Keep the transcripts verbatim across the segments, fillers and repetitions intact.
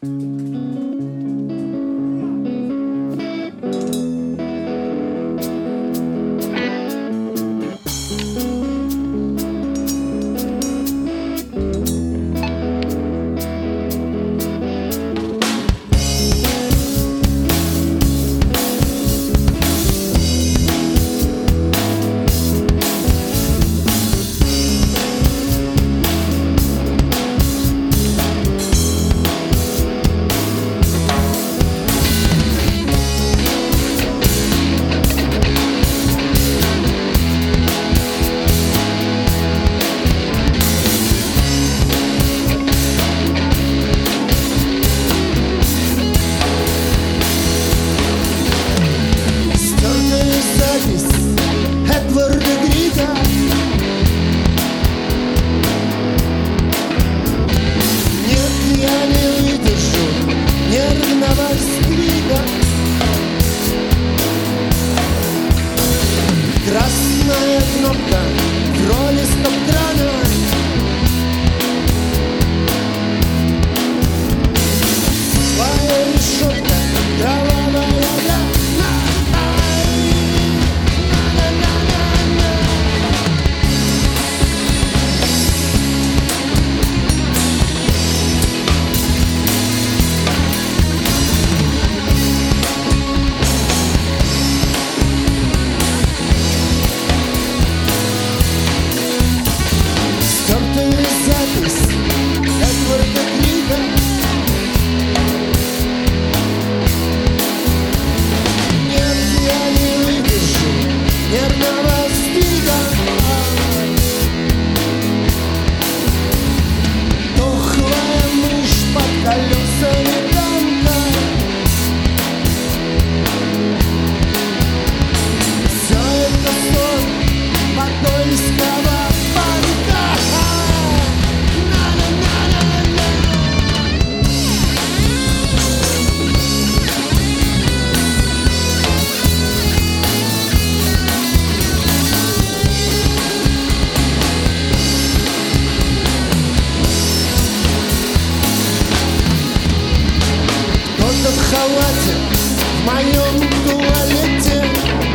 Красная кнопка в роли стоп-крана. Злая решетка, кровавая рана. Запись Эдварда Крига. Нет, я не выдержу нервного сдвига. Тухлая мышь под колесами танка. Все это сон подольского парка. В халате в моем туалете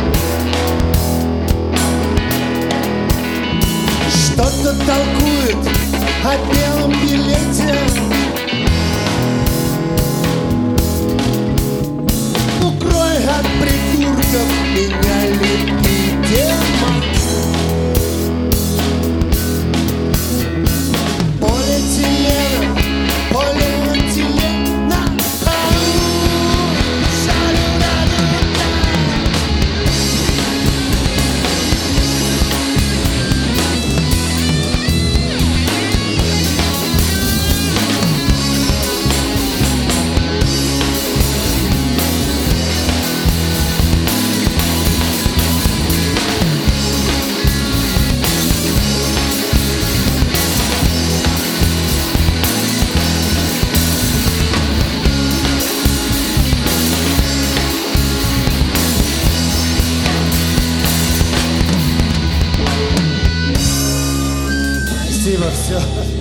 что-то толкует о белом билете. Укрой от придурков меня, липкий демон. Полиэтилена, полиэтилена. Спасибо, все.